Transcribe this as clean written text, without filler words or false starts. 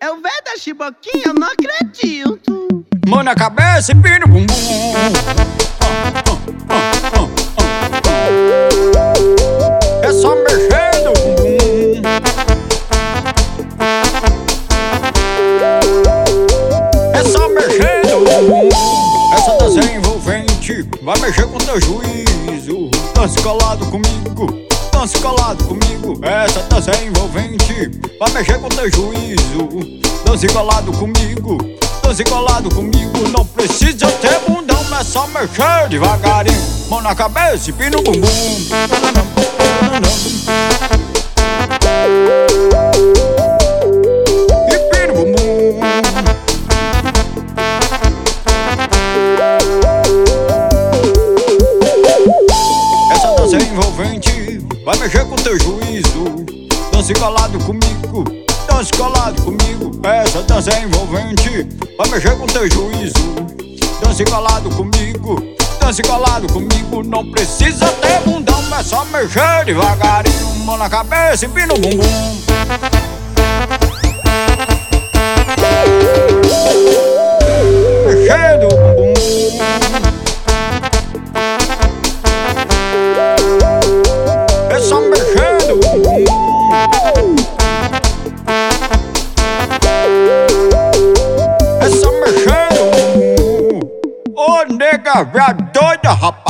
É o velho da chiboquinha, eu não acredito. Mão na cabeça e pino bumbum. É só mexer no bumbum. É só mexer no bumbum. Essa dança é envolvente, vai mexer com teu juízo. Dança colado comigo, dança colado comigo. Essa dança é envolvente, vai mexer com teu juízo. Dança colado comigo, dança colado comigo. Não precisa ter bundão, é só mexer devagarinho. Mão na cabeça e pino bumbum. E pino bumbum. Essa dança é envolvente, vai mexer com teu juízo. Dança colado comigo, dança colado comigo. Essa dança é envolvente, vai mexer com teu juízo. Dança colado comigo, dança colado comigo. Não precisa ter bundão, é só mexer devagarinho. Mão na cabeça e pino bumbum. Mexendo o bumbum. É só mexendo o bumbum. É só mexendo o bumbum. Ô nega, velha doida, rapaz.